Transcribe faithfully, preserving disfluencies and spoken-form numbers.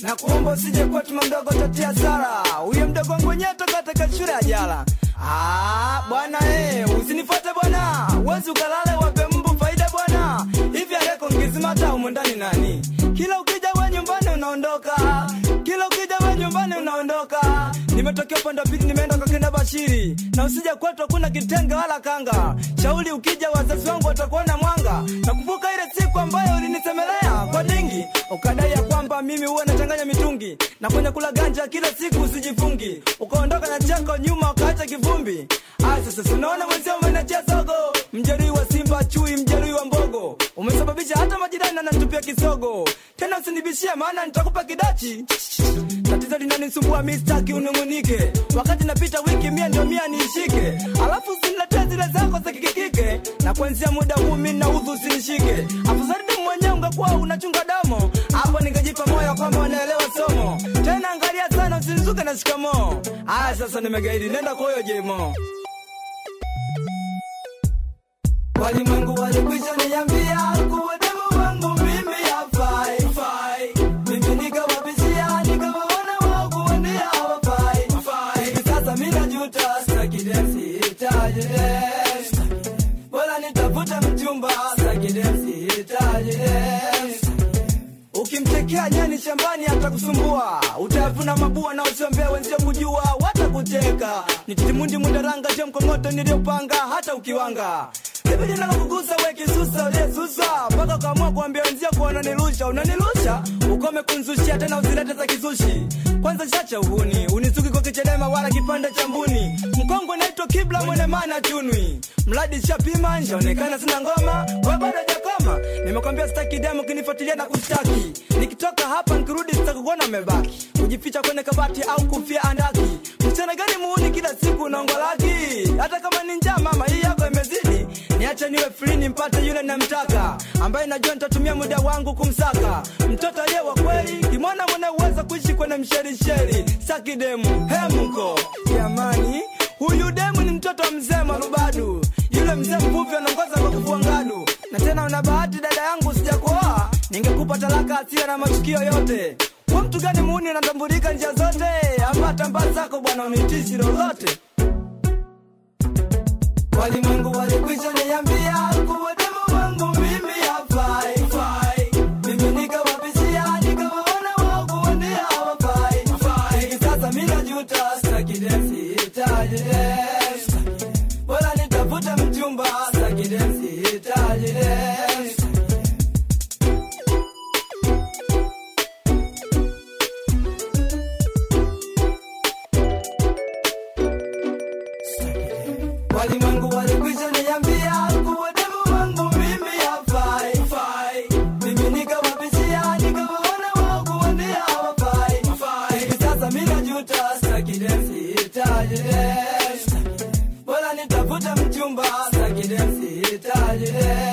Na kuomba usije kwa tuma mdogo tatia sara. Huyo mdogo wangu wenyewe toka katika shule ya jala. Ah, bwana eh, usinifuate bwana. Wezi ukalale wape mbu faida bwana. Hivi aleko ngizimata humu ndani nani? Kila ukija wewe nyumbani unaondoka. Kila ukija wewe nyumbani unaondoka. Nimetokea upande wa pili nimeenda kwa kenda Bashiri. Na usije kwetu hakuna kitenge wala kanga. Shauri ukija wazazi wangu watakuona mwanga. Nakumbuka ile siku ambayo ulinisemelea kwa dingi. Ukadai ya kwamba mimi huwa nachanganya mitungi. Na kwenye kula ganja kila siku usijifungi. Ukaondoka na chako nyuma ukaacha kivumbi. Ah, sasa unaona mwenzio umenachia sogo. Mjeruhi wa Simba chui, mjeruhi wa Mbogo. Umesababisha hata majirani wananitupia kisogo. Tena usinibishie maana nitakupa kidachi. Tatizo linanisumbua mimi sitaki unungunike. Wakati napita wiki mia ndio mia niishike. Alafu usiniletee zile zako za kikikike. Na kuanzia muda huu mimi na udhu usinishike. Afadhali tu mwenyewe ungekuwa unachunga damu. Hapo ningejipa moyo kwamba unaelewa somo. Tena angalia sana usinizuke na shikamoo. Ah, sasa nimegaidi nenda kwa hiyo jemo. Walimwengu walikwisha niambia kuwa demu wangu mimi hafai fai. Mimi nikawabishia nikawaona wao kuwania hawafai fai. Hivi sasa mimi najuta sitaki dance hitaji dance. Bora nitafuta mchumba sitaki dance hitaji dance. Ukimtekea nyani shambani atakusumbua. Utavuna mabua na usiombea wenzio kujua watakuteka. Nititimundi mundaranga je mkongoto niliopanga hata ukiwanga. Hivi jina kukugusa we kisusa ule susa. Paka kaamua kuambia wenzio kwa unanilusha. Unanilusha? Ukome kunzushia tena usilete za kizushi. Kwanza chacha uhuni. Unisuki kwa kichelema wala kipanda chambuni. Mkongo naitwa Kibla mwene mana chunwi. Mladi shapima njaonekana sina ngoma. Kwa bada jakoma. Nimekwambia sitaki demo kinifuatilia na kustaki. Nikitoka hapa nikirudi sitakuona umebaki. Kujificha kwenye kabati au kufia andaki. Mchana gani muuni kila siku unaongolaki. Hata kama ni njaa mama hii yako imezidi. Niache niwe free nimpate yule namtaka. Ambaye najua nitatumia muda wangu kumsaka. Mtoto aliye wa kweli, kimwana mwana uweza kuishi kwenye msheri sheri. Saki demu, hemuko. Jamani, huyu demu ni mtoto mzee Marubadu. Yule mzee mvuvi anaongoza kwa kufua ngadu. Na tena una bahati dada yangu sijakuoa. Ningekupa talaka asiye na matukio yote. Kwa mtu gani muuni anatambulika njia zote. Hapa tamba zako bwana unitishi lolote. Walimwengu walikwisha niambia kuwa demu wangu mimi hafai fai. Mimi nikawabishia nikawaona wao kuwania hawafai fai. Hivi sasa mimi najuta sitaki dance hitaji dance. Bora nitafuta mchumba sitaki dance hitaji dance. Walimwengu walikwisha niambia kuwa demu wangu mimi hafai fai. Mimi nikawabishia nikawaona wao kuwania hawafai fai. Hivi sasa mimi najuta sitaki dance hitaji dance. Bora nitafuta mchumba sitaki dance hitaji dance.